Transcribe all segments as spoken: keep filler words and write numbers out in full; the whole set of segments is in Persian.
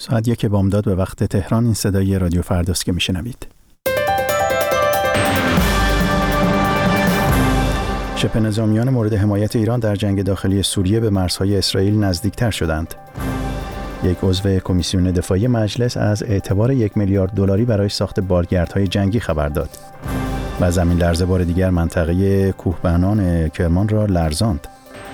ساعت یک بامداد به وقت تهران. این صدای رادیو فرداست که میشنوید. شبه نظامیان مورد حمایت ایران در جنگ داخلی سوریه به مرزهای اسرائیل نزدیکتر شدند. یک عضو کمیسیون دفاعی مجلس از اعتبار یک میلیارد دلاری برای ساخت بالگردهای جنگی خبر داد. و زمین لرزه بار دیگر منطقه کوهبانان کرمان را لرزاند.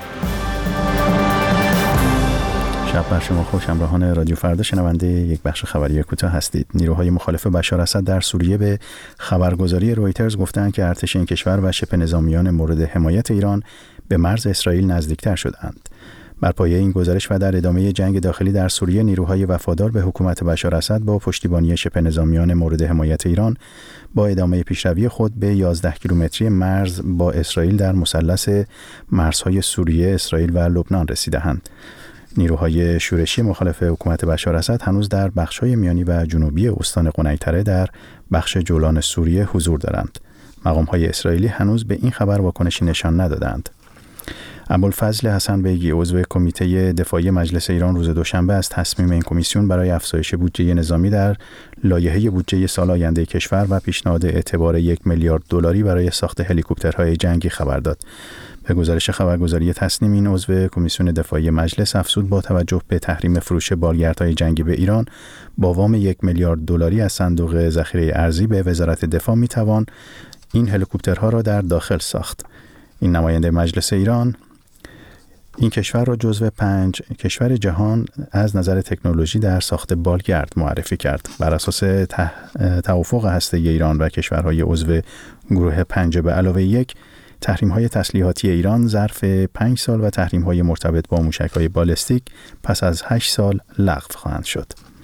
شب بر شما خوش. همراهان رادیو فردا شنونده یک بخش خبری کوتاه هستید. نیروهای مخالف بشار اسد در سوریه به خبرگزاری رویترز گفتند که ارتش این کشور و شبه نظامیان مورد حمایت ایران به مرز اسرائیل نزدیکتر شدند. بر پایه این گزارش و در ادامه جنگ داخلی در سوریه، نیروهای وفادار به حکومت بشار اسد با پشتیبانی شبه نظامیان مورد حمایت ایران با ادامه پیشروی خود به یازده کیلومتری مرز با اسرائیل در مثلث مرزهای سوریه، اسرائیل و لبنان رسیدند. نیروهای شورشی مخالف حکومت بشار اسد هنوز در بخش‌های میانی و جنوبی استان قنیطره در بخش جولان سوریه حضور دارند. مقام‌های اسرائیلی هنوز به این خبر واکنشی نشان ندادند. ابوالفضل حسن بیگی، عضو کمیته دفاعی مجلس ایران، روز دوشنبه از تصمیم این کمیسیون برای افزایش بودجه نظامی در لایحه بودجه سال آینده کشور و پیشنهاد اعتبار یک میلیارد دلاری برای ساخت هلیکوپترهای جنگی خبر داد. به گزارش خبرگزاری تصنیم، این عضو کمیسیون دفاعی مجلس افزود با توجه به تحریم فروش بالگردهای جنگی به ایران با وام یک میلیارد دلاری از صندوق ذخیره ارزی به وزارت دفاع میتوان این هلیکوپترها را در داخل ساخت. این نماینده مجلس ایران این کشور را جزو پنج کشور جهان از نظر تکنولوژی در ساخت بالگرد معرفی کرد. بر اساس توافق هسته‌ای ایران و کشورهای عضو گروه پنج به علاوه یک، تحریم‌های تسلیحاتی ایران ظرف پنج سال و تحریم‌های مرتبط با موشک‌های بالستیک پس از هشت سال لغو خواهند شد.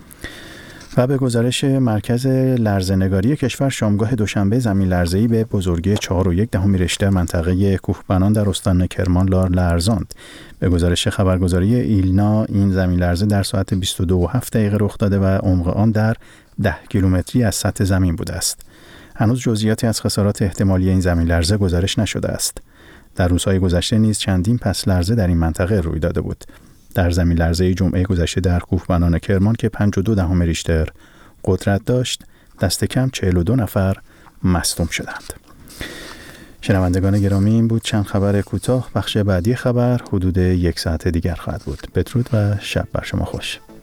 و به گزارش مرکز لرزه‌نگاری کشور، شامگاه دوشنبه زمین لرزه‌ای به بزرگی چهار و یک دهم ریشتر منطقه کوهبانان در استان کرمان را لرزاند. به گزارش خبرگزاری ایلنا، این زمین لرزه در ساعت بیست و دو و هفت دقیقه رخ داده و عمق آن در ده کیلومتری از سطح زمین بوده است. هنوز جزئیاتی از خسارات احتمالی این زمین لرزه گزارش نشده است. در روزهای گذشته نیز چندین پس لرزه در این منطقه روی داده بود. در زمین لرزه جمعه گذشته در کوهبانان کرمان که پنج و دو دهم ریشتر قدرت داشت، دست کم چهل و دو نفر مصدوم شدند. شنوندگان گرامی، این بود چند خبر کوتاه. بخش بعدی خبر حدود یک ساعت دیگر خواهد بود. بدرود و شب بر شما خوش.